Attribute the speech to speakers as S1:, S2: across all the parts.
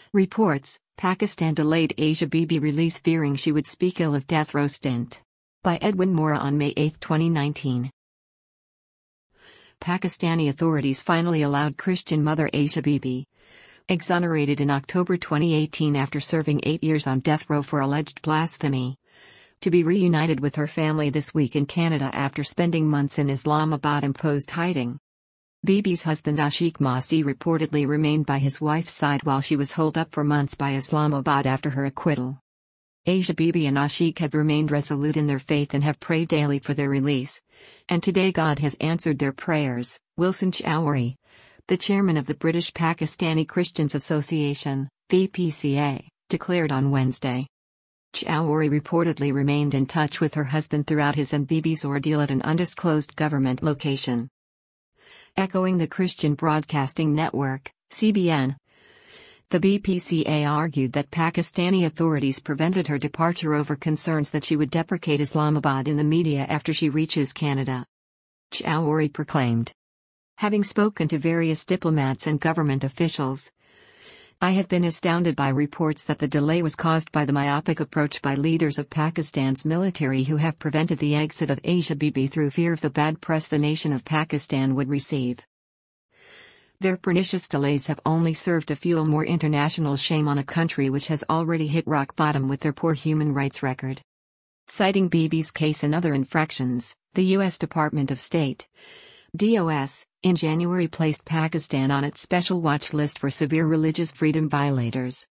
S1: Reports: Pakistan delayed Asia Bibi release fearing she would speak ill of death row stint. By Edwin Mora on May 8, 2019. Pakistani authorities finally allowed Christian mother Asia Bibi, exonerated in October 2018 after serving 8 years on death row for alleged blasphemy, to be reunited with her family this week in Canada after spending months in Islamabad-imposed hiding. Bibi's husband Ashiq Masih reportedly remained by his wife's side while she was holed up for months by Islamabad after her acquittal. Asia Bibi and Ashiq have remained resolute in their faith and have prayed daily for their release. And today God has answered their prayers, Wilson Chowdhury, the chairman of the British Pakistani Christians Association, BPCA, declared on Wednesday. Chowdhury reportedly remained in touch with her husband throughout his and Bibi's ordeal at an undisclosed government location. Echoing the Christian Broadcasting Network, CBN, the BPCA argued that Pakistani authorities prevented her departure over concerns that she would deprecate Islamabad in the media after she reaches Canada. Chowdhury proclaimed. Having spoken to various diplomats and government officials, I have been astounded by reports that the delay was caused by the myopic approach by leaders of Pakistan's military who have prevented the exit of Asia Bibi through fear of the bad press the nation of Pakistan would receive. Their pernicious delays have only served to fuel more international shame on a country which has already hit rock bottom with their poor human rights record. Citing Bibi's case and other infractions, the U.S. Department of State, DOS, in January placed Pakistan on its special watch list for severe religious freedom violators.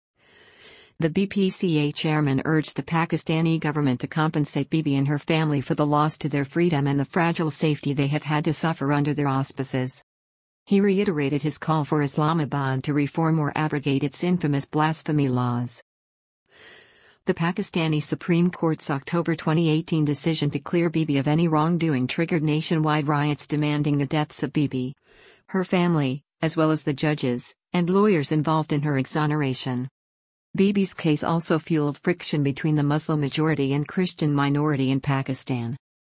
S1: The BPCA chairman urged the Pakistani government to compensate Bibi and her family for the loss to their freedom and the fragile safety they have had to suffer under their auspices. He reiterated his call for Islamabad to reform or abrogate its infamous blasphemy laws. The Pakistani Supreme Court's October 2018 decision to clear Bibi of any wrongdoing triggered nationwide riots demanding the deaths of Bibi, her family, as well as the judges and lawyers involved in her exoneration. Bibi's case also fueled friction between the Muslim majority and Christian minority in Pakistan.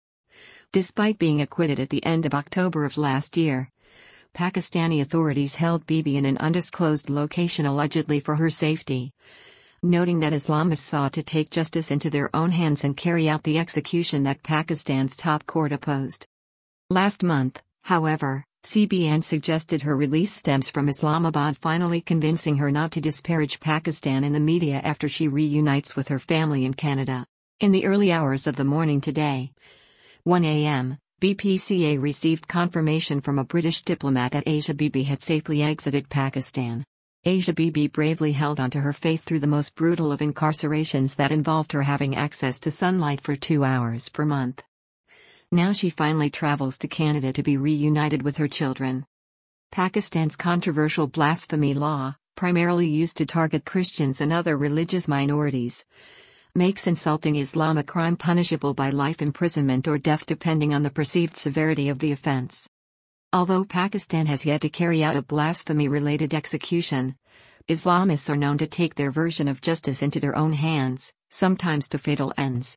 S1: Despite being acquitted at the end of October of last year, Pakistani authorities held Bibi in an undisclosed location allegedly for her safety, noting that Islamists sought to take justice into their own hands and carry out the execution that Pakistan's top court opposed. Last month, however, CBN suggested her release stems from Islamabad finally convincing her not to disparage Pakistan in the media after she reunites with her family in Canada. In the early hours of the morning today, 1 a.m., BPCA received confirmation from a British diplomat that Asia Bibi had safely exited Pakistan. Asia Bibi bravely held on to her faith through the most brutal of incarcerations that involved her having access to sunlight for 2 hours per month. Now she finally travels to Canada to be reunited with her children. Pakistan's controversial blasphemy law, primarily used to target Christians and other religious minorities, makes insulting Islam a crime punishable by life imprisonment or death depending on the perceived severity of the offense. Although Pakistan has yet to carry out a blasphemy-related execution, Islamists are known to take their version of justice into their own hands, sometimes to fatal ends.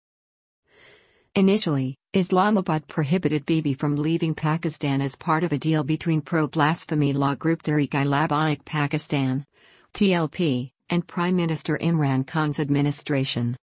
S1: Initially, Islamabad prohibited Bibi from leaving Pakistan as part of a deal between pro-blasphemy law group Tehreek-i-Labbaik Pakistan, TLP, and Prime Minister Imran Khan's administration.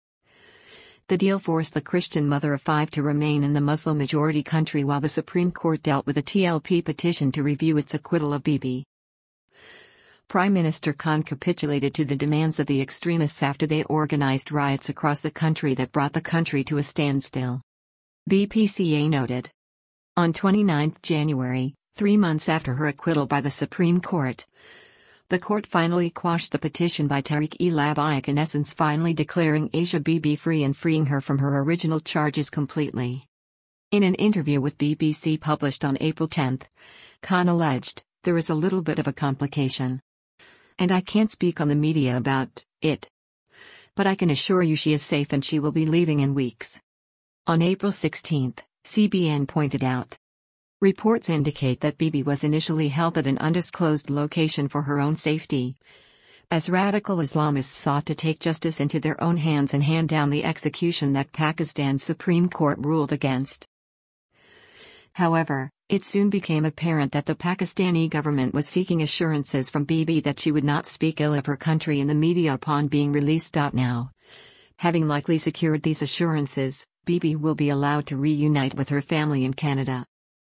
S1: The deal forced the Christian mother of 5 to remain in the Muslim-majority country while the Supreme Court dealt with a TLP petition to review its acquittal of Bibi. Prime Minister Khan capitulated to the demands of the extremists after they organized riots across the country that brought the country to a standstill. BPCA noted. On 29 January, 3 months after her acquittal by the Supreme Court, the court finally quashed the petition by Tehreek-i-Labbaik, in essence finally declaring Asia Bibi free and freeing her from her original charges completely. In an interview with BBC published on April 10, Khan alleged, "There is a little bit of a complication. And I can't speak on the media about it. But I can assure you she is safe and she will be leaving in weeks." On April 16, CBN pointed out. Reports indicate that Bibi was initially held at an undisclosed location for her own safety, as radical Islamists sought to take justice into their own hands and hand down the execution that Pakistan's Supreme Court ruled against. However, it soon became apparent that the Pakistani government was seeking assurances from Bibi that she would not speak ill of her country in the media upon being released. Now, having likely secured these assurances, Bibi will be allowed to reunite with her family in Canada.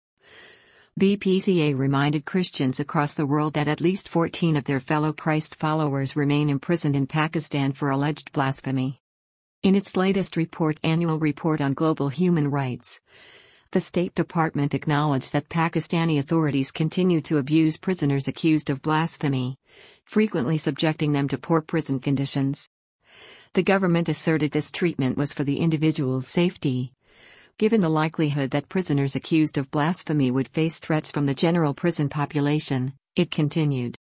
S1: BPCA reminded Christians across the world that at least 14 of their fellow Christ followers remain imprisoned in Pakistan for alleged blasphemy. In its latest annual report on global human rights, the State Department acknowledged that Pakistani authorities continue to abuse prisoners accused of blasphemy, frequently subjecting them to poor prison conditions. The government asserted this treatment was for the individual's safety. Given the likelihood that prisoners accused of blasphemy would face threats from the general prison population, it continued.